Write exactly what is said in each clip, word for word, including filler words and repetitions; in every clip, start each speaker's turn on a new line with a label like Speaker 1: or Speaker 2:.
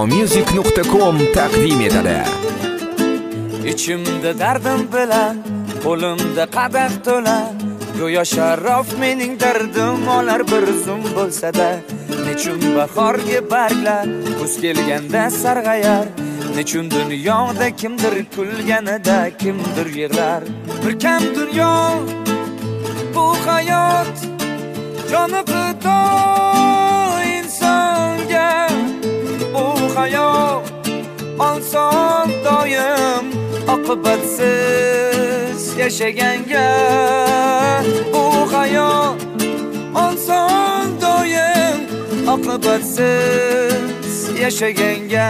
Speaker 1: ziyomusic nuqta com taqdim etadi.
Speaker 2: Ichimda dardim bilan, qo'limda qadah to'la, go'yo sharof mening dardim olar bir zum bo'lsa-da. Nechun bahorga barglar kuz kelganda sarg'ayar, nechun dunyoda kimdir kulganida kimdir yig'lar. Bir kam dunyo bu hayot, joni fido insonga. Bu hayot oson doim oqibatsiz yashaganga. Bu hayot oson doim oqibatsiz yashaganga.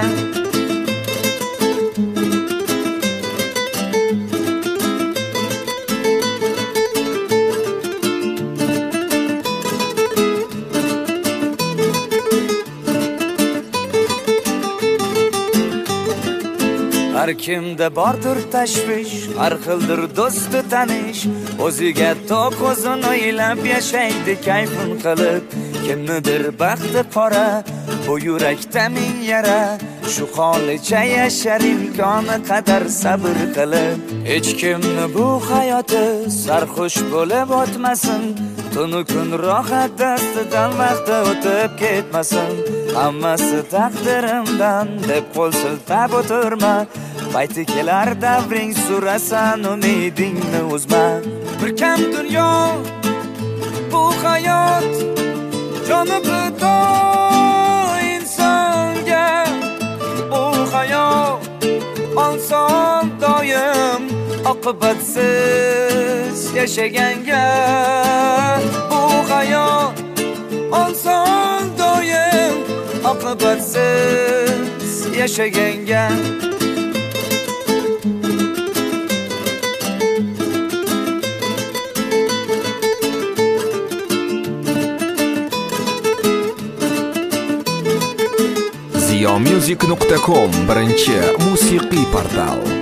Speaker 2: Har kimda bordir tashvish, har xildir do'sti tanish, o'ziga to'q o'zini o'ylab yashaydi kayfun qilib. Kimnidir baxti qora, bu yurakda ming yara, shu holicha yashar imkoni qadar sabr qilib. Hech kimni bu hayoti sarxush bo'lib o'tmasin, tunu kun rohat dastidan vaqti o'tib ketmasin. Hammasi taqdirimdan deb qo'l siltab o'tirma, payti kelar davring surasan umidingni uzma. Bir kam dunyo bu hayot, joni fido insonga. Bu hayot oson doim oqibatsiz yashaganga. Bu hayot oson doim oqibatsiz yashaganga.
Speaker 1: ziyomusic nuqta com birinchi musiqiy portal.